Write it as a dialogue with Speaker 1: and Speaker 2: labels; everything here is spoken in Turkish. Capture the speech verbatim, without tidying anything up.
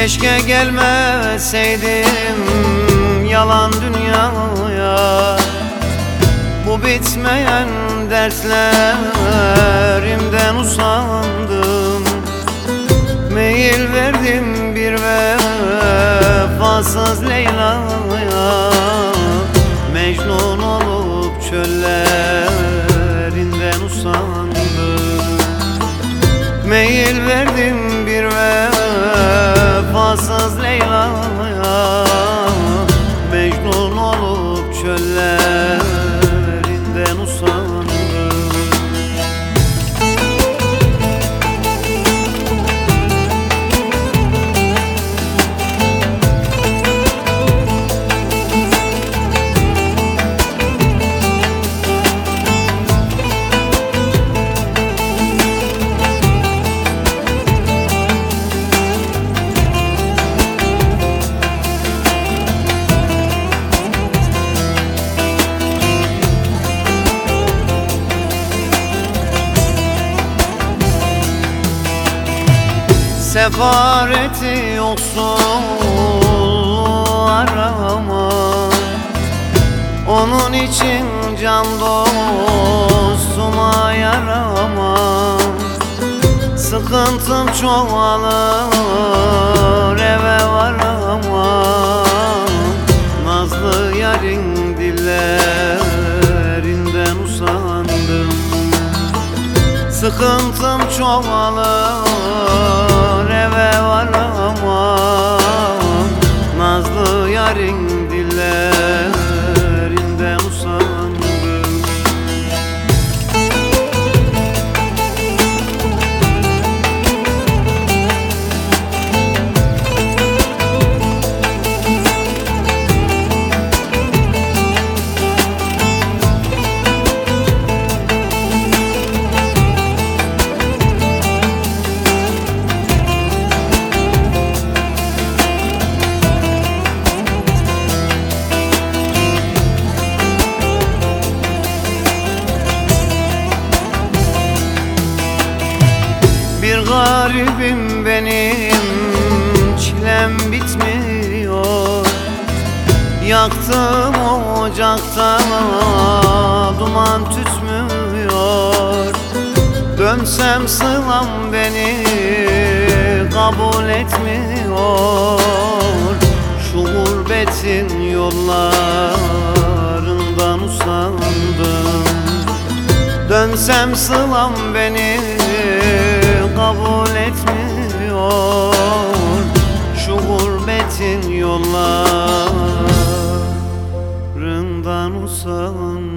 Speaker 1: Keşke gelmeseydim yalan dünyaya. Bu bitmeyen dertlerimden usandım. Meyil verdim bir vefasız Leyla'ya. Mecnun olup çöllerinden usandım. Meyil verdim bir vefasız Leyla'ya. Mecnun olup çöllerinden usandım. Sefareti yoksulluğu arama. Onun için can dostuma yarama. Sıkıntım çoğalır eve varamam. Nazlı yarın dillerinden usandım. Sıkıntım çoğalır eve varamam. Nazlı yarın dillerinden usandım. Bir garibim benim, çilem bitmiyor. Yaktım ocakta duman tütmüyor. Dönsem sılam beni kabul etmiyor. Şu gurbetin yollarından usandım. Dönsem sılam beni kabul etmiyor. Şu gurbetin yollarından usandım.